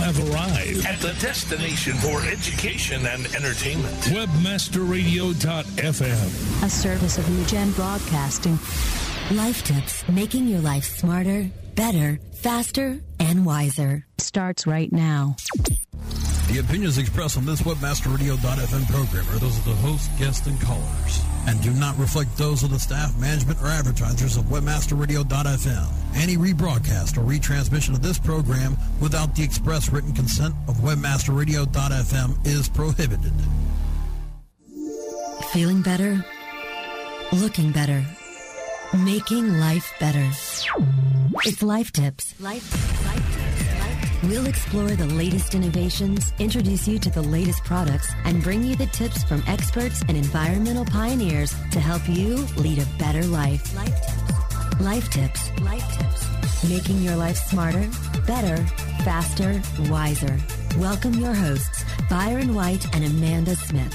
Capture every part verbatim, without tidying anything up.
have arrived at the destination for education and entertainment. webmaster radio dot f m. A service of New Gen Broadcasting. Life Tips, making your life smarter, better, faster, and wiser. Starts right now. The opinions expressed on this webmaster radio dot f m program are those of the host, guests, and callers, and do not reflect those of the staff, management, or advertisers of webmaster radio dot f m. Any rebroadcast or retransmission of this program without the express written consent of webmaster radio dot f m is prohibited. Feeling better? Looking better? Making life better. It's Life Tips. Life Tips. Life Tips. We'll explore the latest innovations, introduce you to the latest products, and bring you the tips from experts and environmental pioneers to help you lead a better life. Life Tips. Life Tips. Life Tips. Making your life smarter, better, faster, wiser. Welcome your hosts, Byron White and Amanda Smith.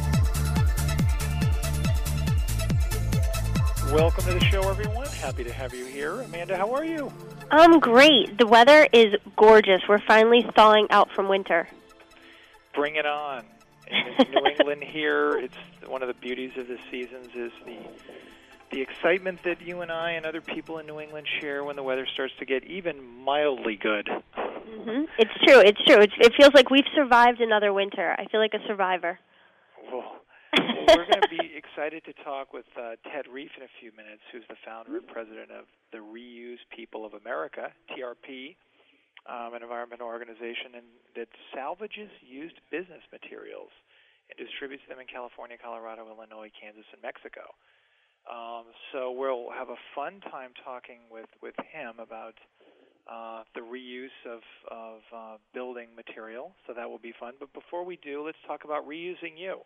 Welcome to the show, everyone. Happy to have you here. Amanda, how are you? I'm great. The weather is gorgeous. We're finally thawing out from winter. Bring it on. In New England here, it's one of the beauties of the seasons is the the excitement that you and I and other people in New England share when the weather starts to get even mildly good. Mm-hmm. It's true. It's true. It's, it feels like we've survived another winter. I feel like a survivor. Well, well, we're going to be excited to talk with uh, Ted Reef in a few minutes, who's the founder and president of the Reuse People of America, T R P, um, an environmental organization and that salvages used business materials and distributes them in California, Colorado, Illinois, Kansas, and Mexico. Um, so we'll have a fun time talking with, with him about uh, the reuse of, of uh, building material, so that will be fun. But before we do, let's talk about reusing you.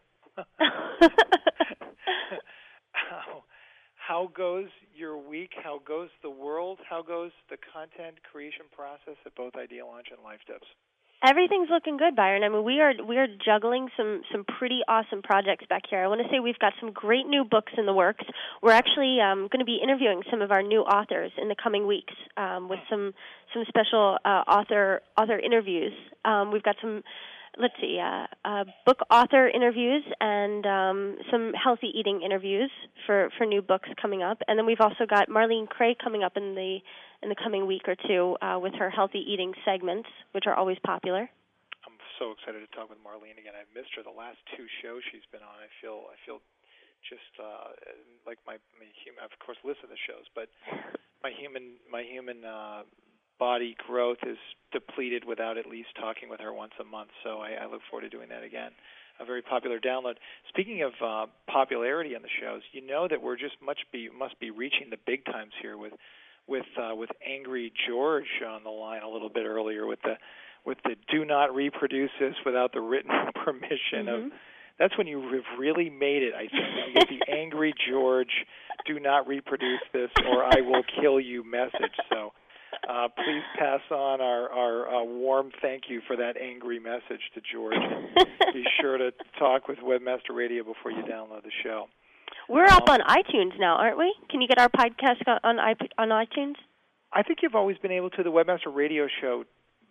how, how goes your week? How goes the world? How goes the content creation process at both Idea Launch and Life Tips? Everything's looking good, Byron. I mean, we are we are juggling some, some pretty awesome projects back here. I want to say we've got some great new books in the works. We're actually um, going to be interviewing some of our new authors in the coming weeks um, with some some special uh, author author interviews. Um, we've got some. Let's see, uh, uh, book author interviews and um, some healthy eating interviews for, for new books coming up. And then we've also got Marlene Cray coming up in the in the coming week or two uh, with her healthy eating segments, which are always popular. I'm so excited to talk with Marlene again. I've missed her the last two shows she's been on. I feel I feel just uh, like my, my human. I've of course listened to the shows, but my human my human. Uh, body growth is depleted without at least talking with her once a month, so I, I look forward to doing that again. A very popular download. Speaking of uh, popularity on the shows, you know that we're just much be must be reaching the big times here with with uh, with Angry George on the line a little bit earlier with the with the do not reproduce this without the written permission mm-hmm. of. That's when you have really made it, I think. You get the Angry George, do not reproduce this or I will kill you message. So. Uh, please pass on our, our uh, warm thank you for that angry message to George. Be sure to talk with Webmaster Radio before you download the show. We're um, up on iTunes now, aren't we? Can you get our podcast on on iTunes? I think you've always been able to. The Webmaster Radio show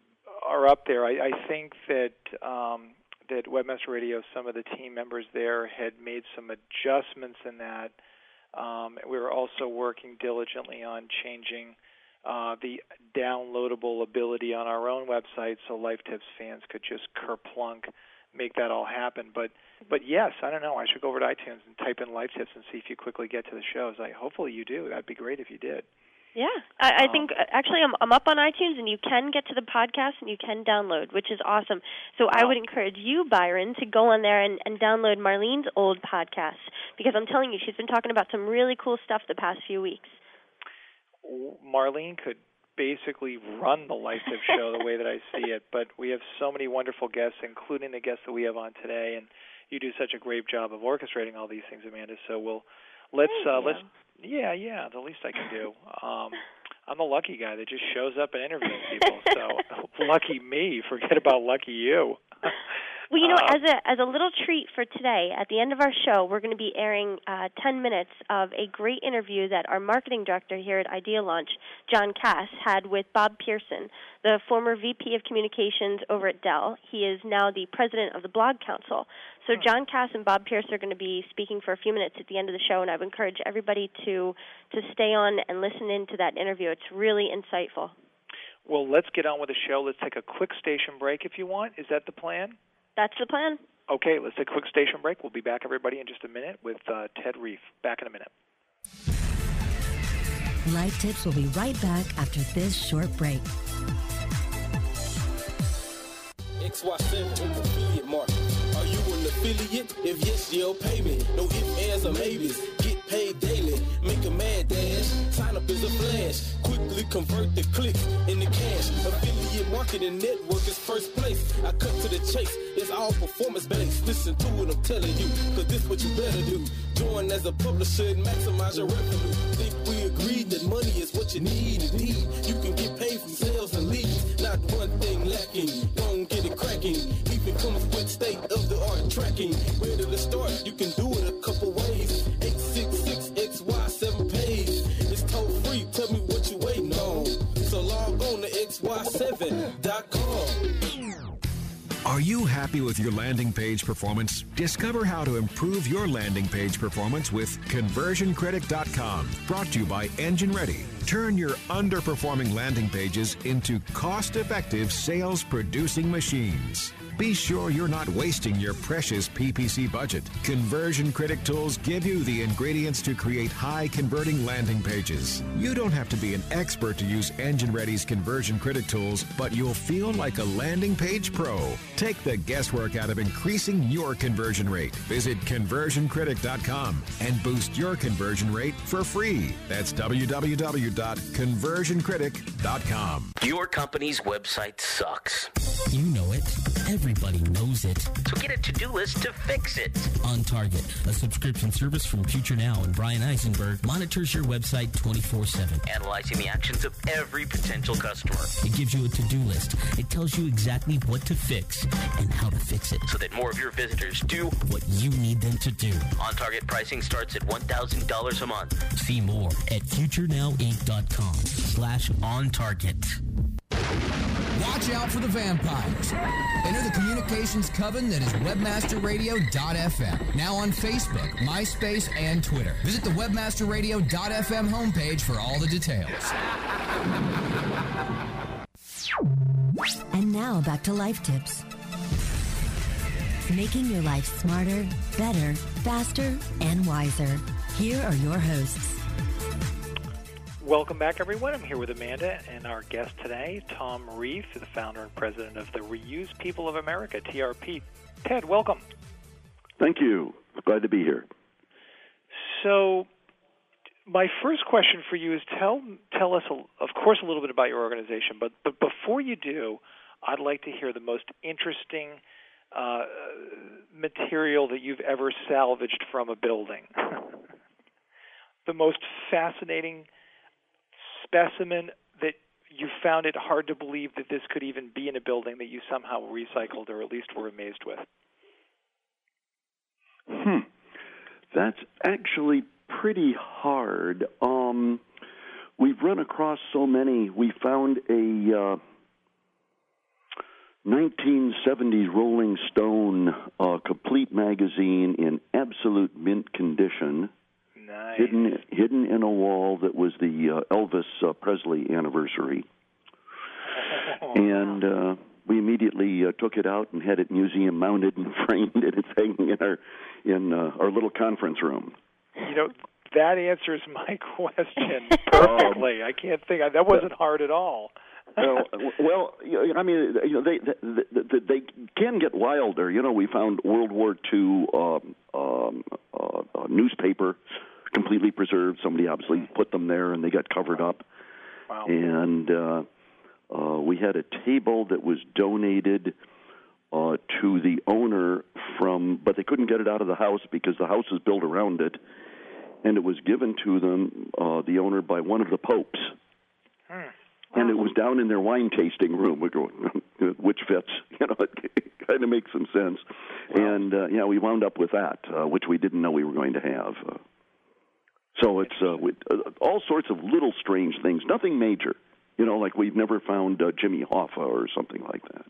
are up there. I, I think that um, that Webmaster Radio, some of the team members there had made some adjustments in that. Um, we were also working diligently on changing Uh, the downloadable ability on our own website so Life Tips fans could just kerplunk make that all happen. But but yes, I don't know. I should go over to iTunes and type in Life Tips and see if you quickly get to the shows. I hopefully you do. That'd be great if you did. Yeah, I, I um, think actually I'm, I'm up on iTunes and you can get to the podcast and you can download, which is awesome. So wow. I would encourage you, Byron, to go on there and, and download Marlene's old podcast because I'm telling you, she's been talking about some really cool stuff the past few weeks. Marlene could basically run the Life Tips show the way that I see it, but we have so many wonderful guests, including the guests that we have on today, and you do such a great job of orchestrating all these things, Amanda. So we'll let's uh, let's yeah yeah the least I can do. Um, I'm the lucky guy that just shows up and interviews people. So lucky me, forget about lucky you. Well, you know, uh, as a as a little treat for today, at the end of our show, we're going to be airing uh, ten minutes of a great interview that our marketing director here at Idea Launch, John Cass, had with Bob Pearson, the former V P of Communications over at Dell. He is now the president of the Blog Council. So John Cass and Bob Pierce are going to be speaking for a few minutes at the end of the show, and I would encourage everybody to to stay on and listen into that interview. It's really insightful. Well, let's get on with the show. Let's take a quick station break if you want. Is that the plan? That's the plan. Okay, let's take a quick station break. We'll be back, everybody, in just a minute with uh, Ted Reef. Back in a minute. Life Tips will be right back after this short break. X Y seven affiliate market. Are you an affiliate? If yes, you'll pay me. No ifs, ands, or maybes. Get paid daily. Make a mad dash. Sign up as a flash. Quickly convert the clicks into cash. Affiliate marketing network is first place. I cut to the chase. It's all performance based. Listen to what I'm telling you, cause this what you better do. Join as a publisher and maximize your revenue. Think we agreed that money is what you need indeed. You can get paid from sales and leads. Not one thing lacking. Don't get it cracking. Even comes with state of the art tracking. Where to start? You can do it a couple ways. eight six six X Y seven pays. It's toll free. Tell me what you waiting on. So log on to X Y seven dot com. Are you happy with your landing page performance? Discover how to improve your landing page performance with conversion critic dot com. Brought to you by Engine Ready. Turn your underperforming landing pages into cost-effective sales-producing machines. Be sure you're not wasting your precious P P C budget. Conversion Critic tools give you the ingredients to create high-converting landing pages. You don't have to be an expert to use Engine Ready's Conversion Critic tools, but you'll feel like a landing page pro. Take the guesswork out of increasing your conversion rate. Visit conversion critic dot com and boost your conversion rate for free. That's w w w dot conversion critic dot com. Your company's website sucks. You know it. Everybody knows it. So get a to-do list to fix it. On Target, a subscription service from Future Now and Brian Eisenberg, monitors your website twenty-four seven. Analyzing the actions of every potential customer. It gives you a to-do list. It tells you exactly what to fix and how to fix it. So that more of your visitors do what you need them to do. On Target pricing starts at one thousand dollars a month. See more at future now inc dot com slash on target. Watch out for the vampires. Enter the communications coven that is webmaster radio dot f m. Now on Facebook, MySpace, and Twitter. Visit the webmaster radio dot f m homepage for all the details. And now back to Life Tips. Making your life smarter, better, faster, and wiser. Here are your hosts. Welcome back, everyone. I'm here with Amanda and our guest today, Tom Reef, the founder and president of the Reuse People of America, T R P. Ted, welcome. Thank you. Glad to be here. So my first question for you is tell tell us, a, of course, a little bit about your organization, but, but before you do, I'd like to hear the most interesting uh, material that you've ever salvaged from a building. The most fascinating specimen that you found it hard to believe that this could even be in a building that you somehow recycled or at least were amazed with? Hmm. That's actually pretty hard. Um, we've run across so many. We found a uh, nineteen seventies Rolling Stone uh, complete magazine in absolute mint condition. Nice. Hidden, hidden in a wall that was the uh, Elvis uh, Presley anniversary. Oh, and uh, we immediately uh, took it out and had it museum mounted and framed, and it's hanging in our in uh, our little conference room. You know, that answers my question perfectly. I can't think that wasn't hard at all. well, well, I mean, you know, they, they they can get wilder. You know, we found World War Two um, um, uh, uh, newspaper completely preserved. Somebody obviously put them there, and they got covered up. Wow. And uh, uh, we had a table that was donated uh, to the owner from, but they couldn't get it out of the house because the house is built around it, and it was given to them, uh, the owner, by one of the popes. Hmm. And it was down in their wine tasting room, which fits. You know, it kind of makes some sense. Wow. And, uh, yeah, we wound up with that, uh, which we didn't know we were going to have. Uh, so it's uh, we, uh, all sorts of little strange things, nothing major. You know, like we've never found uh, Jimmy Hoffa or something like that.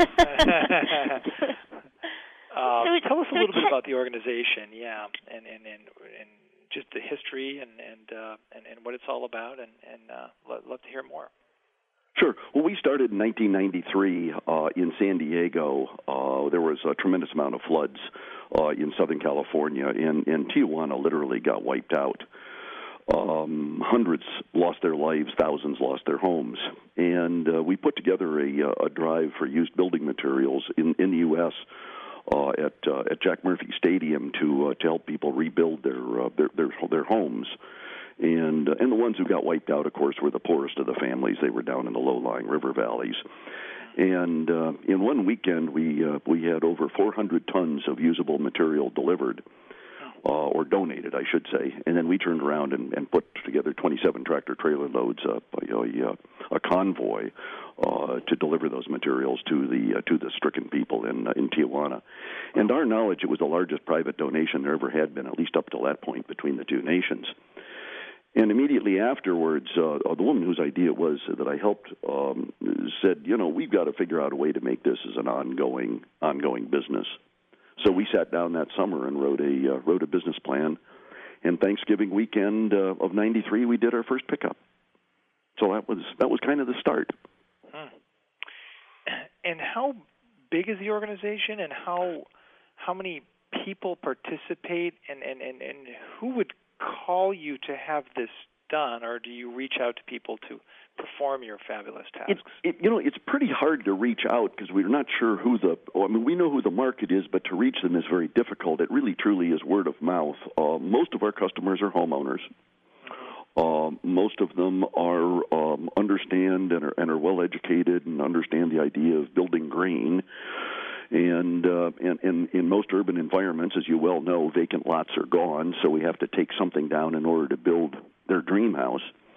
uh, so, tell us a little bit about the organization, yeah, and and, and, and just the history and and, uh, and and what it's all about, and and uh, lo- love to hear more. Sure. Well, we started in nineteen ninety-three uh, in San Diego. Uh, there was a tremendous amount of floods uh, in Southern California, and, and Tijuana literally got wiped out. Um, hundreds lost their lives, thousands lost their homes, and uh, we put together a, a drive for used building materials in, in the U S uh, at uh, at Jack Murphy Stadium to uh, to help people rebuild their uh, their, their their homes, and uh, and the ones who got wiped out, of course, were the poorest of the families. They were down in the low-lying river valleys, and uh, in one weekend we uh, we had over four hundred tons of usable material delivered. Uh, or donated, I should say, and then we turned around and, and put together twenty-seven tractor-trailer loads, uh, a, a convoy, uh, to deliver those materials to the uh, to the stricken people in uh, in Tijuana. And our knowledge, it was the largest private donation there ever had been, at least up to that point, between the two nations. And immediately afterwards, uh, the woman whose idea it was that I helped um, said, you know, we've got to figure out a way to make this as an ongoing ongoing business. So we sat down that summer and wrote a uh, wrote a business plan. And Thanksgiving weekend uh, of ninety-three, we did our first pickup. So that was that was kind of the start. Hmm. And how big is the organization, and how how many people participate, and, and, and, and who would call you to have this done, or do you reach out to people to perform your fabulous tasks? It, it, you know, it's pretty hard to reach out because we're not sure who the, I mean, we know who the market is, but to reach them is very difficult. It really, truly is word of mouth. Uh, most of our customers are homeowners. Uh, most of them are um, understand and are, and are well educated and understand the idea of building green. And, uh, and, and in most urban environments, as you well know, vacant lots are gone, so we have to take something down in order to build their dream house.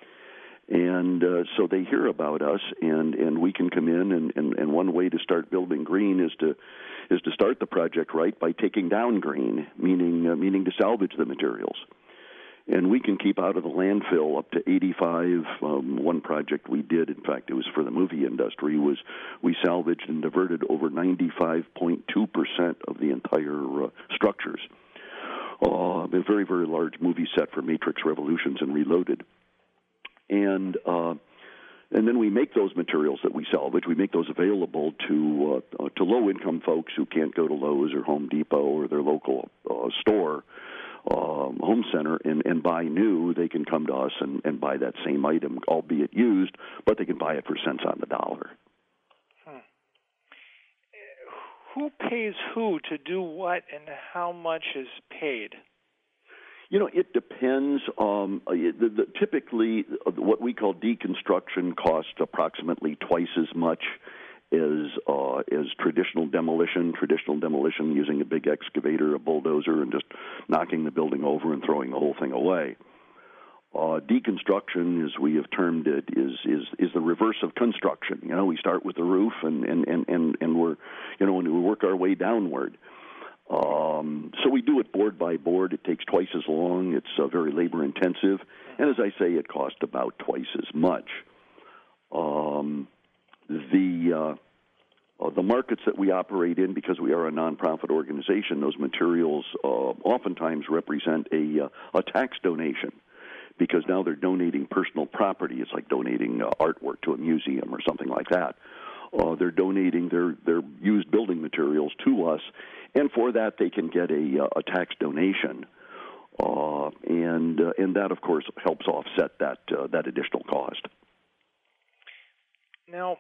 And uh, so they hear about us, and, and we can come in, and, and, and one way to start building green is to is to start the project right by taking down green, meaning uh, meaning to salvage the materials. And we can keep out of the landfill up to eighty-five. Um, one project we did, in fact, it was for the movie industry, was we salvaged and diverted over ninety-five point two percent of the entire uh, structures. Uh, a very, very large movie set for Matrix Revolutions and Reloaded. And uh, and then we make those materials that we salvage, we make those available to uh, uh, to low-income folks who can't go to Lowe's or Home Depot or their local uh, store, um, home center, and, and buy new. They can come to us and, and buy that same item, albeit used, but they can buy it for cents on the dollar. Hmm. Who pays who to do what, and how much is paid? You know, it depends. Um, the, the, typically, what we call deconstruction costs approximately twice as much as uh, as traditional demolition. Traditional demolition using a big excavator, a bulldozer, and just knocking the building over and throwing the whole thing away. Uh, deconstruction, as we have termed it, is is is the reverse of construction. You know, we start with the roof, and and and and, and we're, you know, and we work our way downward. Um, so we do it board by board. It takes twice as long. It's uh, very labor intensive, and as I say, it costs about twice as much. Um, the uh, uh, the markets that we operate in, because we are a nonprofit organization, those materials uh, oftentimes represent a uh, a tax donation, because now they're donating personal property. It's like donating uh, artwork to a museum or something like that. Uh, they're donating their, their used building materials to us, and for that they can get a, a tax donation, uh, and uh, and that of course helps offset that uh, that additional cost. Now,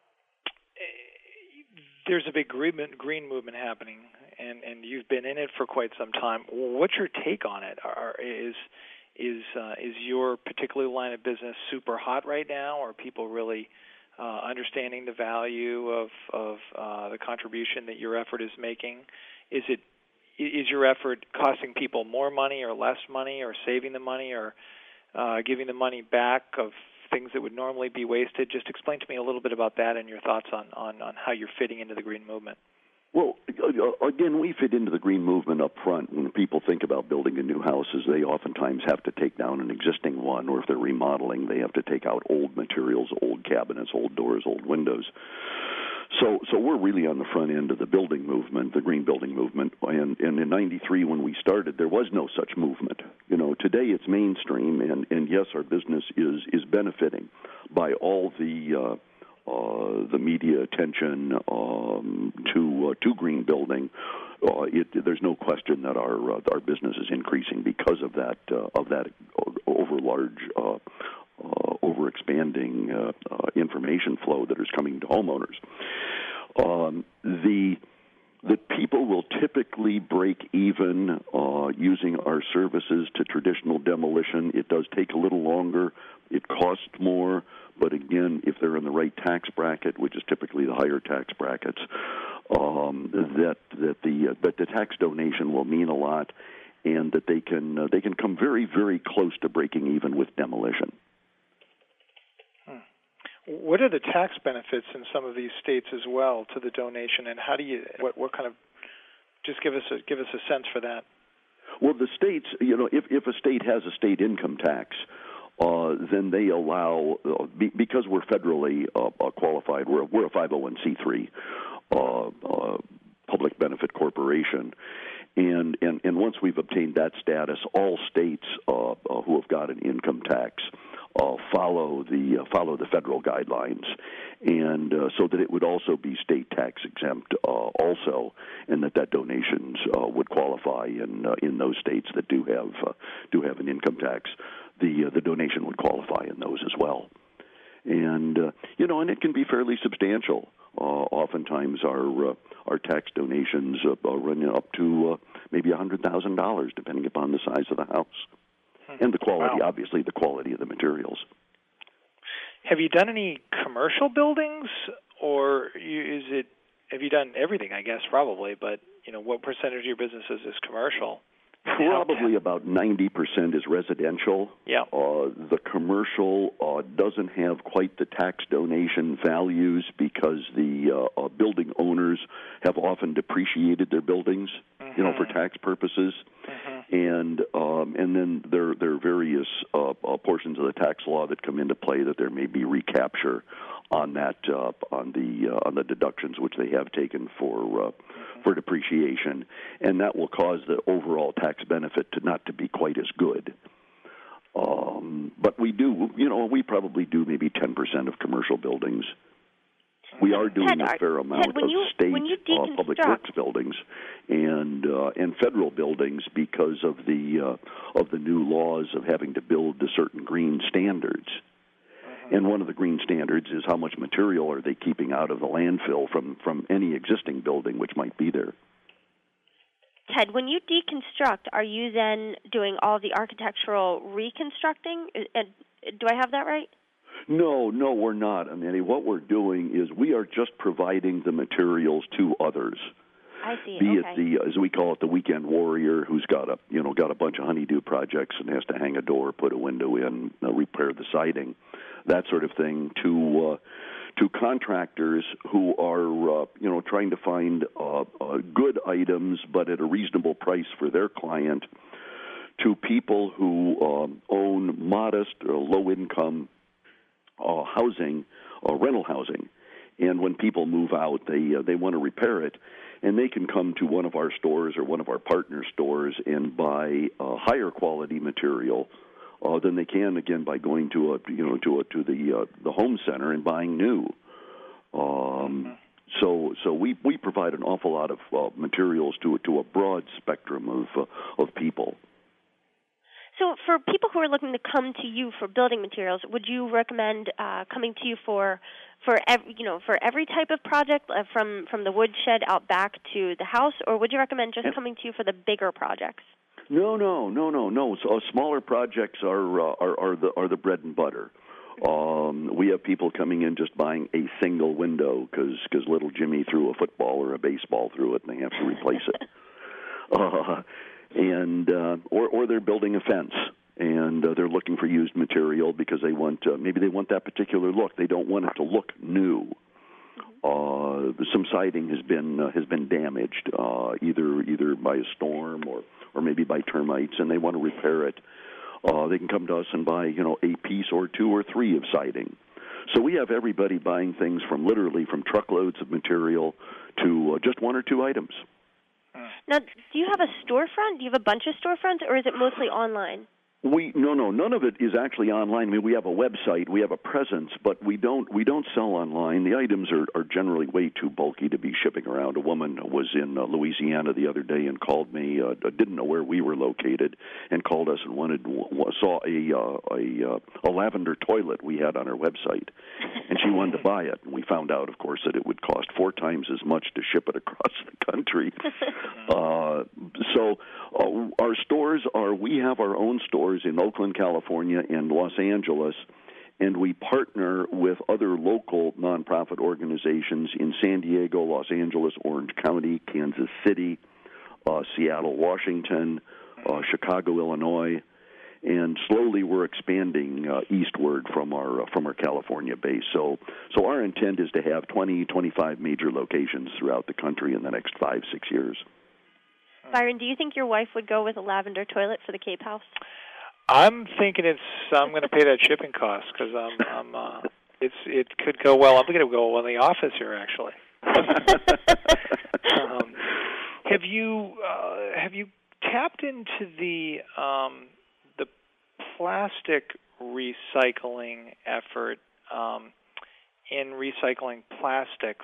there's a big green, green movement happening, and, and you've been in it for quite some time. What's your take on it? Are, is is uh, is your particular line of business super hot right now? Are people really Uh, understanding the value of of uh, the contribution that your effort is making? Is it is your effort costing people more money or less money, or saving the money, or uh, giving the money back of things that would normally be wasted? Just explain to me a little bit about that and your thoughts on, on, on how you're fitting into the green movement. Well, again, we fit into the green movement up front. When people think about building a new house, they oftentimes have to take down an existing one, or if they're remodeling, they have to take out old materials, old cabinets, old doors, old windows. So, so we're really on the front end of the building movement, the green building movement. And, and in ninety-three, when we started, there was no such movement. You know, today it's mainstream, and, and yes, our business is is benefiting by all the uh, uh, the media attention um, to uh, to green building. Uh, it, there's no question that our uh, our business is increasing because of that uh, of that over large. Uh, Uh, over-expanding uh, uh, information flow that is coming to homeowners. Um, the the people will typically break even uh, using our services to traditional demolition. It does take a little longer. It costs more. But again, if they're in the right tax bracket, which is typically the higher tax brackets, um, that that the uh, that the tax donation will mean a lot, and that they can uh, they can come very very close to breaking even with demolition. What are the tax benefits in some of these states as well to the donation, and how do you what what kind of just give us a give us a sense for that? Well, the states, you know, if if a state has a state income tax, uh, then they allow uh, be, because we're federally uh, uh, qualified. We're we're a five oh one c three uh, uh, public benefit corporation. And, and and once we've obtained that status, all states uh, uh, who have got an income tax uh, follow the uh, follow the federal guidelines, and uh, so that it would also be state tax exempt uh, also, and that that donations uh, would qualify in uh, in those states that do have uh, do have an income tax. The uh, the donation would qualify in those as well, and uh, you know, and it can be fairly substantial. Uh, oftentimes, our uh, our tax donations uh, run up to uh, maybe a hundred thousand dollars, depending upon the size of the house hmm. and the quality. Wow. Obviously, the quality of the materials. Have you done any commercial buildings, or you, is it? Have you done everything? I guess probably, but you know, what percentage of your business is, is commercial? Probably about ninety percent is residential. Yeah. Uh, the commercial uh, doesn't have quite the tax donation values because the uh, uh, building owners have often depreciated their buildings, mm-hmm. you know, for tax purposes. Mm-hmm. And um, and then there there are various uh, uh, portions of the tax law that come into play that there may be recapture on that uh, on the uh, on the deductions which they have taken for uh, for depreciation, and that will cause the overall tax benefit to not to be quite as good. Um, but we do, you know, we probably do maybe ten percent of commercial buildings. We are doing Ted, a fair amount Ted, when of you, state when you uh, public works buildings and uh, and federal buildings because of the uh, of the new laws of having to build to certain green standards. And one of the green standards is how much material are they keeping out of the landfill from, from any existing building which might be there. Ted, when you deconstruct, are you then doing all the architectural reconstructing? Do I have that right? No, no, we're not, Amanda. What we're doing is we are just providing the materials to others. I see. Be okay. it the, as we call it, the weekend warrior who's got a, you know, got a bunch of honeydew projects and has to hang a door, put a window in, uh, repair the siding, that sort of thing, to uh, to contractors who are, uh, you know, trying to find uh, uh, good items but at a reasonable price for their client, to people who um, own modest or low-income uh, housing, uh, rental housing, and when people move out, they uh, they want to repair it. And they can come to one of our stores or one of our partner stores and buy uh, higher quality material uh, than they can, again, by going to a you know to a, to the uh, the home center and buying new. Um, mm-hmm. So so we, we provide an awful lot of uh, materials to to a broad spectrum of uh, of people. So for people who are looking to come to you for building materials, would you recommend uh, coming to you for for every, you know for every type of project, uh, from from the woodshed out back to the house, or would you recommend just coming to you for the bigger projects? No, no, no, no, no. So uh, smaller projects are, uh, are are the are the bread and butter. Um, we have people coming in just buying a single window because because little Jimmy threw a football or a baseball through it and they have to replace it. Uh, and uh, or or they're building a fence and uh, they're looking for used material because they want uh, maybe they want that particular look. They don't want it to look new. Uh, some siding has been uh, has been damaged, uh, either either by a storm or, or maybe by termites, and they want to repair it. Uh, they can come to us and buy, you know, a piece or two or three of siding. So we have everybody buying things from literally from truckloads of material to uh, just one or two items. Now, do you have a storefront? Do you have a bunch of storefronts, or is it mostly online? We no no none of it is actually online. I mean, we have a website, we have a presence, but we don't we don't sell online. The items are, are generally way too bulky to be shipping around. A woman was in uh, Louisiana the other day and called me, uh, didn't know where we were located, and called us and wanted saw a uh, a uh, a lavender toilet we had on our website, and she wanted to buy it. And we found out, of course, that it would cost four times as much to ship it across the country. uh, so uh, our stores are we have our own stores in Oakland, California, and Los Angeles, and we partner with other local nonprofit organizations in San Diego, Los Angeles, Orange County, Kansas City, uh, Seattle, Washington, uh, Chicago, Illinois, and slowly we're expanding uh, eastward from our uh, from our California base. So, so our intent is to have twenty, twenty-five major locations throughout the country in the next five, six years. Byron, do you think your wife would go with a lavender toilet for the Cape House? I'm thinking it's. I'm going to pay that shipping cost because I'm. I'm uh, it's. It could go well. I'm going to go well in the office here, actually. um, have you uh, have you tapped into the um, the plastic recycling effort um, in recycling plastics?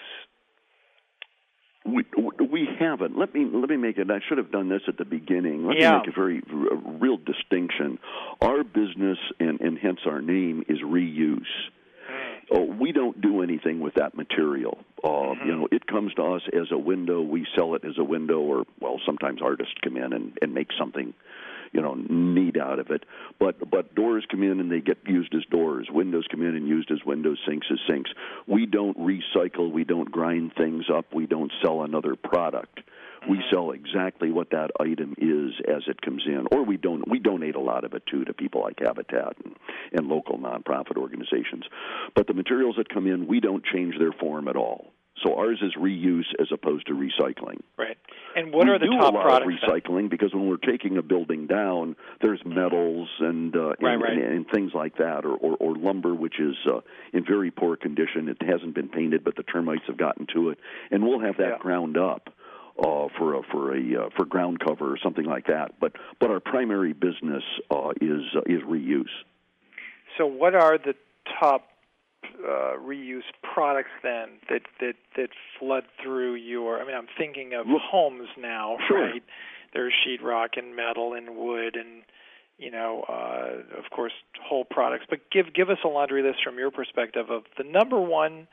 We we haven't. Let me let me make it. I should have done this at the beginning. Let yeah. me make a very a real distinction. Our business, and, and hence our name, is reuse. Mm. Oh, we don't do anything with that material. Uh, mm-hmm. You know, it comes to us as a window. We sell it as a window, or well, sometimes artists come in and, and make something, you know, neat out of it. But but doors come in and they get used as doors. Windows come in and used as windows, sinks as sinks. We don't recycle. We don't grind things up. We don't sell another product. Mm-hmm. We sell exactly what that item is as it comes in. Or we don't. We donate a lot of it, too, to people like Habitat and, and local nonprofit organizations. But the materials that come in, we don't change their form at all. So ours is reuse as opposed to recycling. Right. And what we are the do top a lot products? Of recycling then? Because when we're taking a building down, there's metals and uh, right, and, right. and, and things like that, or, or, or lumber, which is uh, in very poor condition. It hasn't been painted, but the termites have gotten to it, and we'll have that yeah. ground up uh, for a for a uh, for ground cover or something like that. But but our primary business uh, is uh, is reuse. So what are the top Uh, reuse products then that, that that flood through your? I mean, I'm thinking of homes now, sure. right? There's sheetrock and metal and wood and you know, uh, of course, whole products. But give give us a laundry list from your perspective of the number one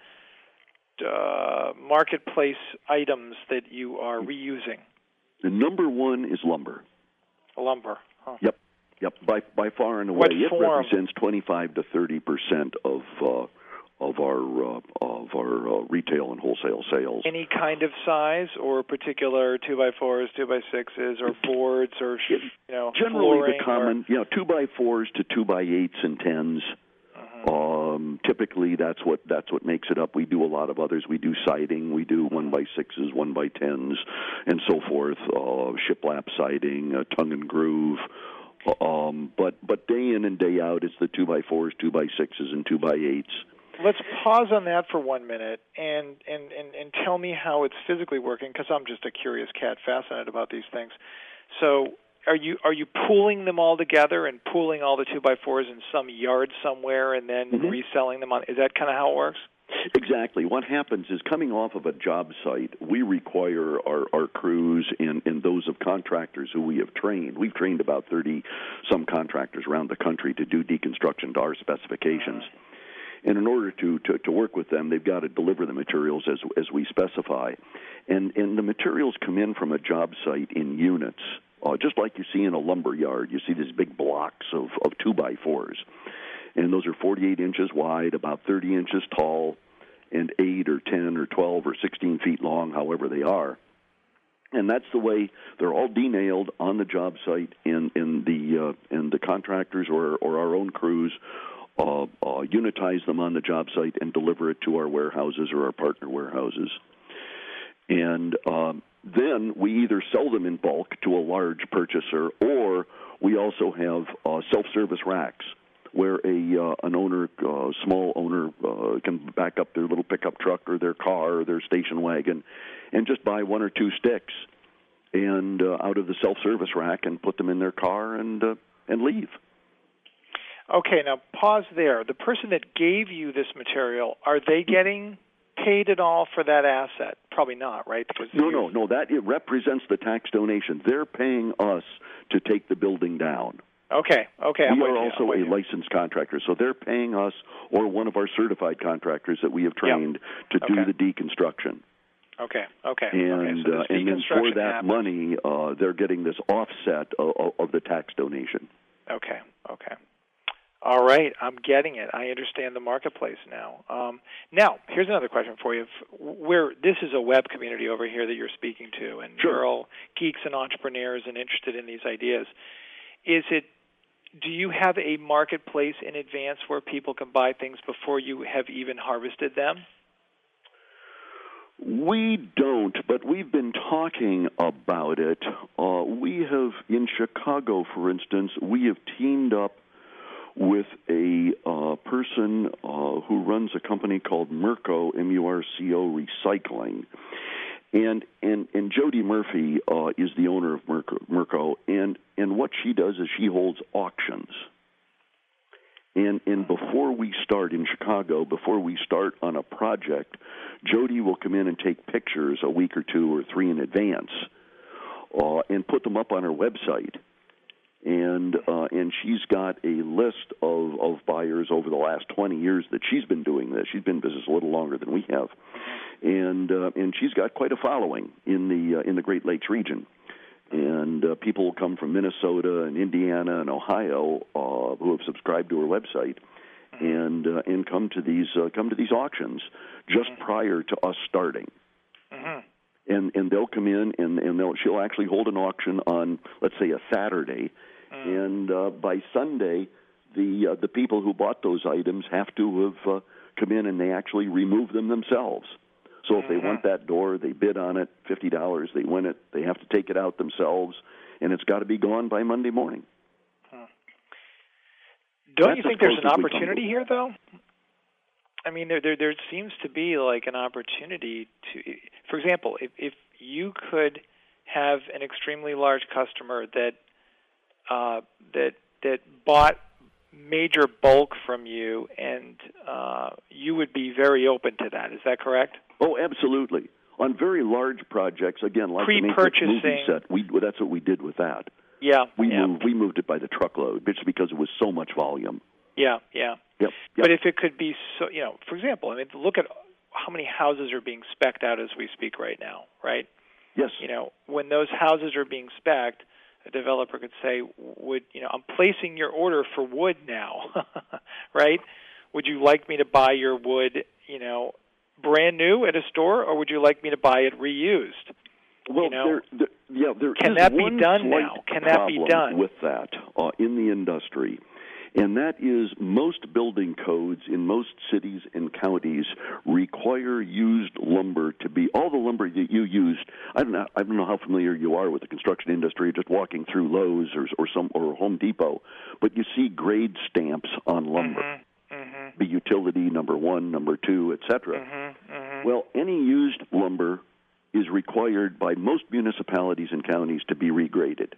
uh, marketplace items that you are reusing. The number one is lumber. Lumber. Huh. Yep. Yep. By by far and away, What it form? represents twenty-five to thirty percent of. Uh, of our uh, of our uh, retail and wholesale sales. Any kind of size, or particular two by fours, two by sixes, or boards, or you know, generally the common, or... you know, two by fours to two by eights and tens. Uh-huh. Um, typically, that's what that's what makes it up. We do a lot of others. We do siding. We do one by sixes, one by tens, and so forth. Uh, shiplap siding, uh, tongue and groove. Um, but but day in and day out, it's the two by fours, two by sixes, and two by eights. Let's pause on that for one minute and, and, and, and tell me how it's physically working, because I'm just a curious cat fascinated about these things. So are you are you pooling them all together and pooling all the two by fours in some yard somewhere and then mm-hmm. reselling them on? Is that kind of how it works? Exactly. What happens is, coming off of a job site, we require our, our crews and, and those of contractors who we have trained. We've trained about thirty-some contractors around the country to do deconstruction to our specifications. Uh-huh. And in order to, to, to work with them, they've got to deliver the materials as as we specify. And, and the materials come in from a job site in units, uh, just like you see in a lumber yard. You see these big blocks of, of two by fours. And those are forty-eight inches wide, about thirty inches tall, and eight or ten or twelve or sixteen feet long, however they are. And that's the way they're all denailed on the job site, and in, in the uh, in the contractors or, or our own crews uh, uh, unitize them on the job site, and deliver it to our warehouses or our partner warehouses. And um, then we either sell them in bulk to a large purchaser, or we also have uh, self-service racks where a uh, an owner, uh, small owner, uh, can back up their little pickup truck or their car or their station wagon and just buy one or two sticks and uh, out of the self-service rack and put them in their car and uh, and leave. Okay, now pause there. The person that gave you this material, are they getting paid at all for that asset? Probably not, right? Because no, no, no. That it represents the tax donation. They're paying us to take the building down. Okay, okay. We I'm are with you. also I'm a with you. licensed contractor, so they're paying us or one of our certified contractors that we have trained Yep. to do Okay. the deconstruction. Okay, okay. And, okay. So uh, this and then for deconstruction that happens. money, uh, they're getting this offset of, of the tax donation. Okay, okay. All right, I'm getting it. I understand the marketplace now. Um, now, here's another question for you. We're, this is a web community over here that you're speaking to, and Sure. we're all geeks and entrepreneurs and interested in these ideas. Is it? Do you have a marketplace in advance where people can buy things before you have even harvested them? We don't, but we've been talking about it. Uh, we have, in Chicago, for instance, we have teamed up with a uh, person uh, who runs a company called Murco, M U R C O Recycling. And and and Jody Murphy uh, is the owner of Murco, Murco, and and what she does is she holds auctions. And and before we start in Chicago, before we start on a project, Jody will come in and take pictures a week or two or three in advance, uh, and put them up on her website. And uh, and she's got a list of, of buyers over the last twenty years that she's been doing this. She's been in business a little longer than we have, and uh, and she's got quite a following in the uh, in the Great Lakes region. And uh, people will come from Minnesota and Indiana and Ohio uh, who have subscribed to her website, and uh, and come to these uh, come to these auctions just prior to us starting. Mm-hmm. And and they'll come in and and they'll, she'll actually hold an auction on, let's say, a Saturday, mm. and uh, by Sunday, the uh, the people who bought those items have to have uh, come in and they actually remove them themselves. So if mm-hmm. they want that door, they bid on it, fifty dollars, they win it, they have to take it out themselves, and it's got to be gone by Monday morning. Hmm. Don't That's you think as there's close an as we come opportunity to it. here, though? I mean, there, there there seems to be like an opportunity to, for example, if if you could have an extremely large customer that uh, that that bought major bulk from you, and uh, you would be very open to that. Is that correct? Oh, absolutely. On very large projects, again, like the Matrix movie Pre-purchasing. set, we well, that's what we did with that. Yeah, We yeah. moved we moved it by the truckload, just because it was so much volume. Yeah, yeah. Yep. yep. But if it could be so, you know, for example, I mean, look at how many houses are being spec'd out as we speak right now, right? Yes. You know, when those houses are being spec'd, a developer could say, "Would you know? I'm placing your order for wood now, right? Would you like me to buy your wood, you know, brand new at a store, or would you like me to buy it reused?" Well, you know? there, there, yeah, there Can is that be one done slight now? Can that be problem done? with that uh, in the industry, and that is most building codes in most cities and counties require used lumber to be all the lumber that you used. I don't know. I don't know how familiar you are with the construction industry, just walking through Lowe's or, or some or Home Depot, but you see grade stamps on lumber. Mm-hmm. Mm-hmm. The utility number one, number two, et cetera. Mm-hmm. Mm-hmm. Well, any used lumber is required by most municipalities and counties to be regraded.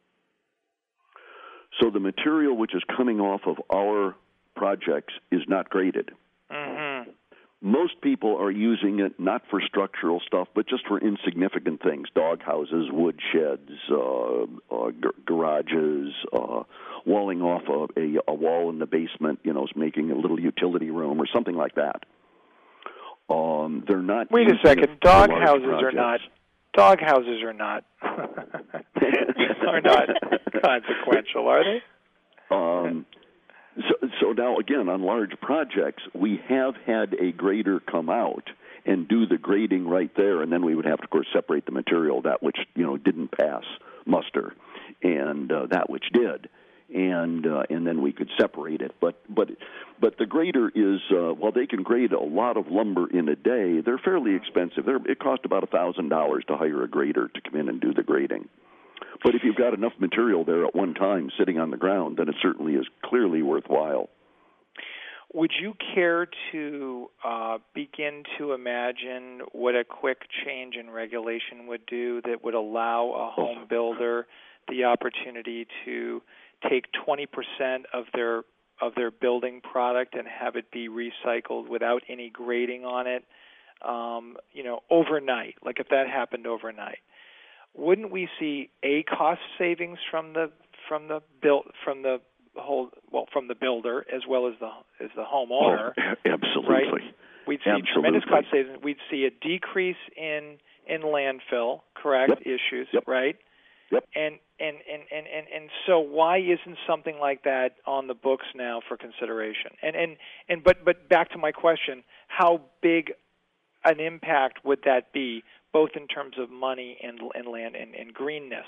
So the material which is coming off of our projects is not graded. Mm-hmm. Most people are using it not for structural stuff, but just for insignificant things: dog houses, wood sheds, uh, uh, g- garages, uh, walling off a, a, a wall in the basement, you know, making a little utility room or something like that. Um, they're not. Wait a using second. it for Dog large houses are projects. not. Dog houses are not. are not consequential, are they? Um, so, so now, again, on large projects, we have had a grader come out and do the grading right there, and then we would have to, of course, separate the material, that which, you know, didn't pass muster, and uh, that which did. and uh, and then we could separate it. But but but the grader is uh, while they can grade a lot of lumber in a day, they're fairly expensive. They're, it costs about a thousand dollars to hire a grader to come in and do the grading. But if you've got enough material there at one time sitting on the ground, then it certainly is clearly worthwhile. Would you care to uh, begin to imagine what a quick change in regulation would do that would allow a home builder the opportunity to take twenty percent of their of their building product and have it be recycled without any grading on it, um, you know, overnight? Like if that happened overnight, wouldn't we see a cost savings from the from the build from the whole well from the builder as well as the as the homeowner? Oh, absolutely. Right? We'd see absolutely. tremendous cost savings. We'd see a decrease in in landfill, correct, yep. issues, yep. right? Yep. And, and, and, and, and, and so why isn't something like that on the books now for consideration? And and, and but but back to my question, how big an impact would that be, both in terms of money and and land and, and greenness?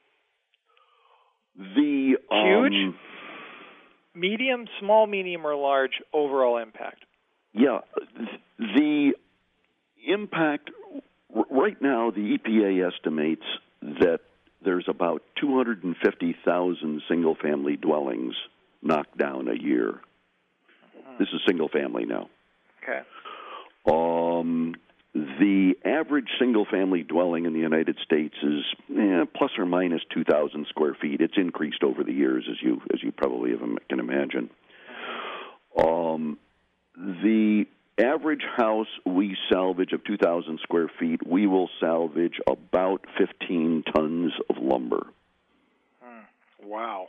The um, huge, medium, small, medium, or large overall impact? Yeah, the impact right now, the E P A estimates that there's about two hundred fifty thousand single-family dwellings knocked down a year. This is single-family now. Okay. Um, the average single-family dwelling in the United States is eh, plus or minus two thousand square feet. It's increased over the years, as you as you probably can imagine. Um, the average house we salvage of two thousand square feet, we will salvage about fifteen tons of lumber. Hmm. Wow.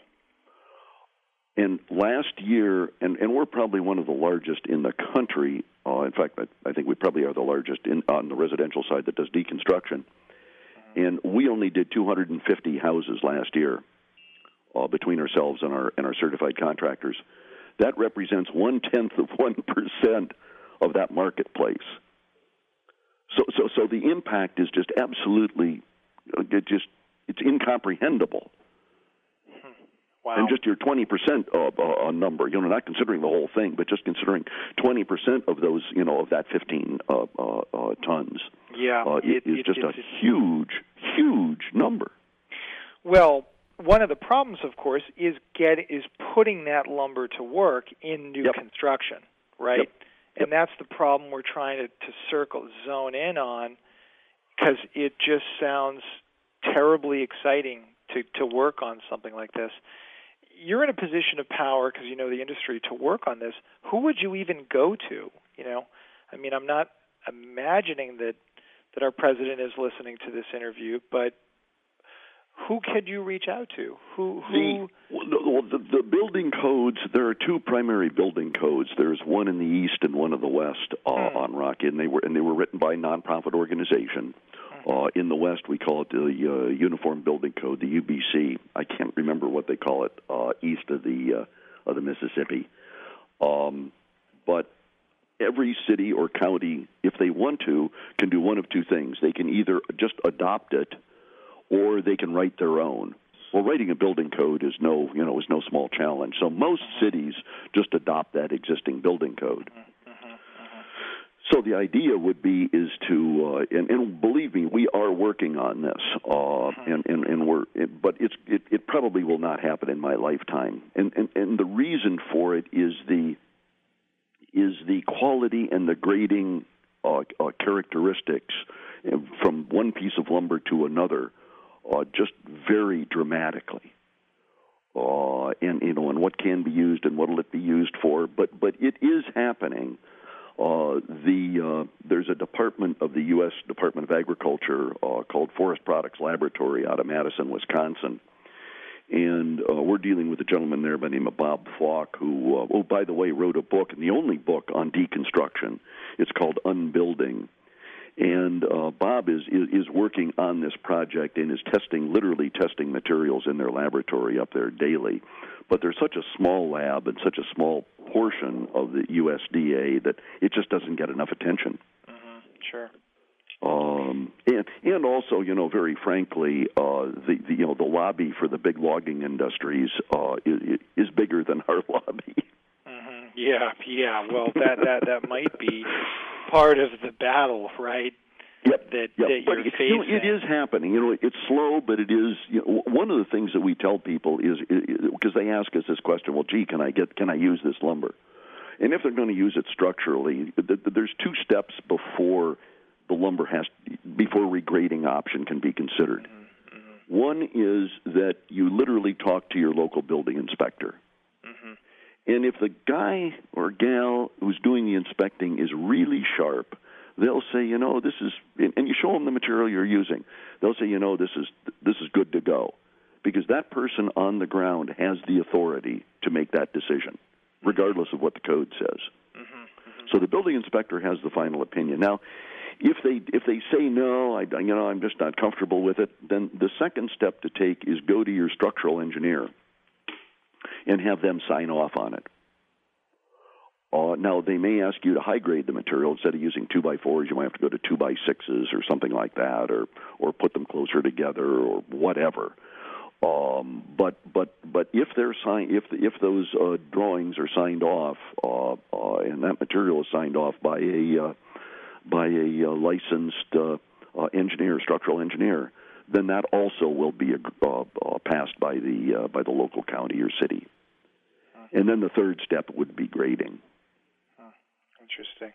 And last year, and, and we're probably one of the largest in the country. Uh, in fact, I, I think we probably are the largest in, on the residential side that does deconstruction. Mm-hmm. And we only did two hundred fifty houses last year uh, between ourselves and our and our certified contractors. That represents one-tenth of one percent of that marketplace. So, so, so the impact is just absolutely, it just it's incomprehensible. Wow. And just your twenty percent of uh, a number, you know, not considering the whole thing, but just considering twenty percent of those, you know, of that fifteen uh, uh, uh, tons. Yeah, uh, it, it, is it, just it, a it, huge, huge number. Well, one of the problems, of course, is get is putting that lumber to work in new yep. construction, right? Yep. And that's the problem we're trying to, to circle, zone in on, because it just sounds terribly exciting to, to work on something like this. You're in a position of power, because you know the industry, to work on this. Who would you even go to? You know, I mean, I'm not imagining that, that our president is listening to this interview, but who could you reach out to? Who? who... The, the, the building codes, there are two primary building codes. There's one in the east and one in the west uh, hmm. on Rocky, and they were and they were written by a nonprofit organization. Hmm. Uh, in the west, we call it the uh, Uniform Building Code, the U B C. I can't remember what they call it uh, east of the uh, of the Mississippi. Um, but every city or county, if they want to, can do one of two things. They can either just adopt it, or they can write their own. Well, writing a building code is no, you know, is no small challenge. So most cities just adopt that existing building code. So the idea would be is to, uh, and, and believe me, we are working on this, uh, and, and, and we're, it, but it's it, it probably will not happen in my lifetime. And, and and the reason for it is the is the quality and the grading uh, uh, characteristics from one piece of lumber to another. Uh, just very dramatically, uh, and you know, and what can be used and what will it be used for? But but it is happening. Uh, the uh, there's a department of the U S Department of Agriculture uh, called Forest Products Laboratory out of Madison, Wisconsin, and uh, we're dealing with a gentleman there by the name of Bob Falk, who, uh, oh, by the way, wrote a book, and the only book on deconstruction. It's called Unbuilding. And uh, Bob is, is is working on this project and is testing, literally testing materials in their laboratory up there daily. But there's such a small lab and such a small portion of the U S D A that it just doesn't get enough attention. Mm-hmm. Sure. Um, and, and and also, you know, very frankly, uh, the, the you know the lobby for the big logging industries uh, is, is bigger than our lobby. Mm-hmm. Yeah, yeah. Well, that that that might be part of the battle, right? Yep. That, yep. that but you're it, facing. you know, it is happening. You know, it's slow, but it is. You know, one of the things that we tell people is because they ask us this question. Well, gee, can I get? Can I use this lumber? And if they're going to use it structurally, there's two steps before the lumber has before regrading option can be considered. Mm-hmm. Mm-hmm. One is that you literally talk to your local building inspector. Mm-hmm. And if the guy or gal who's doing the inspecting is really sharp, they'll say, you know, this is, and you show them the material you're using. They'll say, you know, this is this is good to go, because that person on the ground has the authority to make that decision, regardless of what the code says. Mm-hmm. Mm-hmm. So the building inspector has the final opinion. Now, if they if they say no, I you know I'm just not comfortable with it, then the second step to take is go to your structural engineer and have them sign off on it. Uh, now, they may ask you to high-grade the material. Instead of using two by fours, you might have to go to two by sixes or something like that, or or put them closer together or whatever. Um, but but but if they're signed, if if those uh, drawings are signed off, uh, uh, and that material is signed off by a uh, by a uh, licensed uh, uh, engineer, structural engineer, then that also will be uh, uh, passed by the uh, by the local county or city. And then the third step would be grading. Interesting.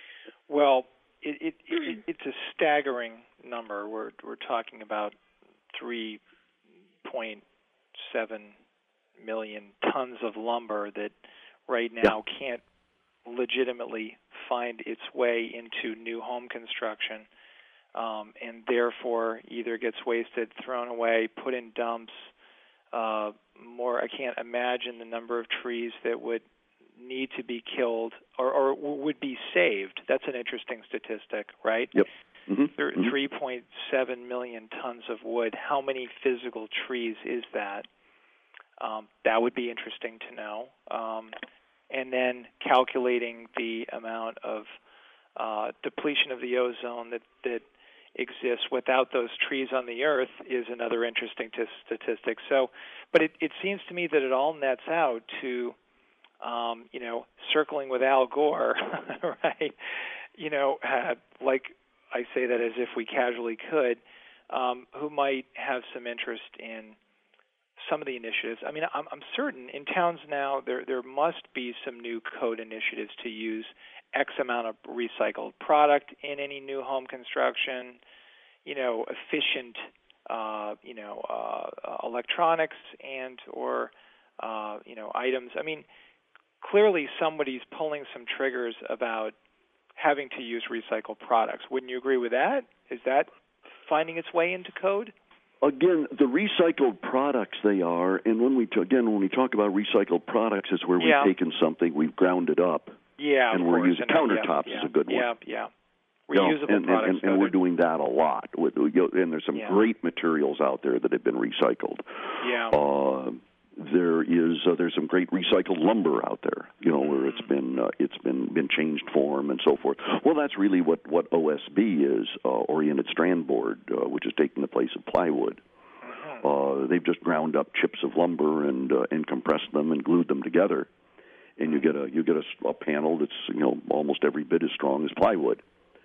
Well, it, it, it, it's a staggering number. We're we're talking about three point seven million tons of lumber that right now yeah. can't legitimately find its way into new home construction, um, and therefore either gets wasted, thrown away, put in dumps. Uh, more, I can't imagine the number of trees that would need to be killed or, or would be saved. That's an interesting statistic, right? Yep. Mm-hmm. There are three point seven million tons of wood. How many physical trees is that? Um, that would be interesting to know. Um, and then calculating the amount of uh, depletion of the ozone that, that exists without those trees on the earth is another interesting t- statistic. So, but it, it seems to me that it all nets out to Um, you know, circling with Al Gore, right? You know, uh, like I say that as if we casually could, um, who might have some interest in some of the initiatives. I mean, I'm, I'm certain in towns now there there must be some new code initiatives to use X amount of recycled product in any new home construction, you know, efficient, uh, you know, uh, electronics and or, uh, you know, items. I mean, clearly somebody's pulling some triggers about having to use recycled products. Wouldn't you agree with that? Is that finding its way into code? Again, the recycled products they are, and when we t- again when we talk about recycled products, it's where we've yeah. taken something, we've ground it up, yeah, and we're course. using and, countertops yeah, is a good yeah, one. Yeah, yeah. Reusable no, and, products. And, and, and we're doing that a lot. With, and there's some yeah. great materials out there that have been recycled. Yeah. Uh, there is uh, there's some great recycled lumber out there, you know, where it's been uh, it's been been changed form and so forth. Well, that's really what, what O S B is, uh, Oriented Strand Board, uh, which is taking the place of plywood. Uh, they've just ground up chips of lumber and uh, and compressed them and glued them together, and you get a you get a, a panel that's you know almost every bit as strong as plywood.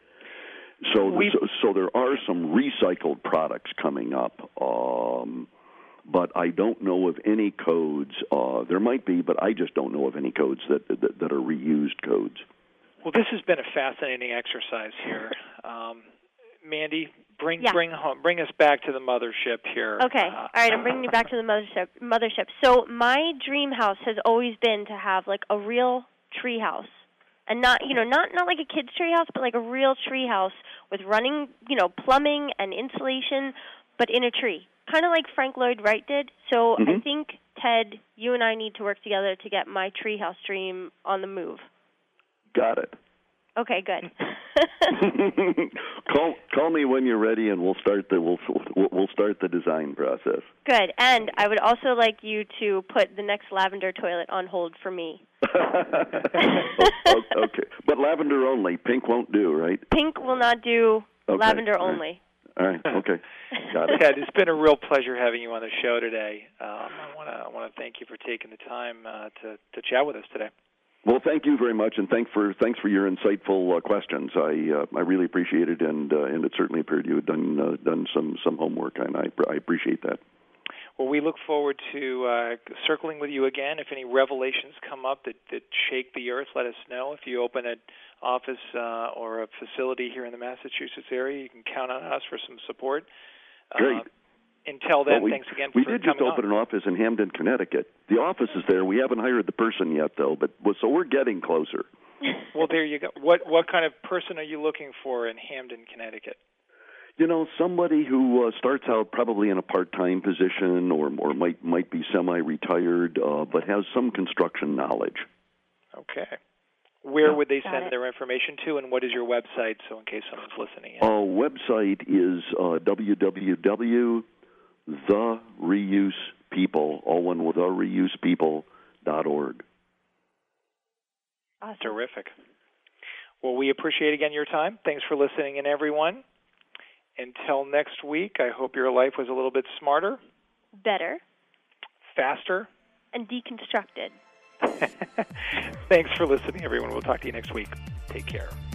So so, so there are some recycled products coming up. Um, But I don't know of any codes. Uh, there might be, but I just don't know of any codes that that, that are reused codes. Well, this has been a fascinating exercise here, um, Mandy. Bring yeah. bring home, bring us back to the mothership here. Okay, uh, all right. I'm bringing you back to the mothership. Mothership. So my dream house has always been to have like a real tree house, and not you know not not like a kid's tree house, but like a real tree house with running you know plumbing and insulation, but in a tree. Kind of like Frank Lloyd Wright did. So mm-hmm. I think, Ted, you and I need to work together to get my treehouse dream on the move. Got it. Okay, good. call call me when you're ready, and we'll start the we'll we'll start the design process. Good. And I would also like you to put the next lavender toilet on hold for me. Okay, but lavender only. Pink won't do, right? Pink will not do. Okay. Lavender only. All right. Okay. Got it. Ted, it's been a real pleasure having you on the show today. Um, I want to I want to thank you for taking the time uh, to to chat with us today. Well, thank you very much, and thanks for thanks for your insightful uh, questions. I uh, I really appreciate it, and uh, and it certainly appeared you had done uh, done some some homework, and I I appreciate that. Well, we look forward to uh, circling with you again. If any revelations come up that, that shake the earth, let us know. If you open an office uh, or a facility here in the Massachusetts area, you can count on us for some support. Great. Uh, until then, well, we, thanks again we for did coming just open on. an office in Hamden, Connecticut. The office is there. We haven't hired the person yet, though, but so we're getting closer. Well, there you go. What what kind of person are you looking for in Hamden, Connecticut? You know, somebody who uh, starts out probably in a part-time position, or or might might be semi-retired, uh, but has some construction knowledge. Okay. Where would they Got send it. their information to, and what is your website, so in case someone's listening in? Our website is uh, w w w dot the reuse people, all one with the reuse people dot org. Awesome. Terrific. Well, we appreciate again your time. Thanks for listening in, everyone. Until next week, I hope your life was a little bit smarter, Better faster. and deconstructed. Thanks for listening, everyone. We'll talk to you next week. Take care.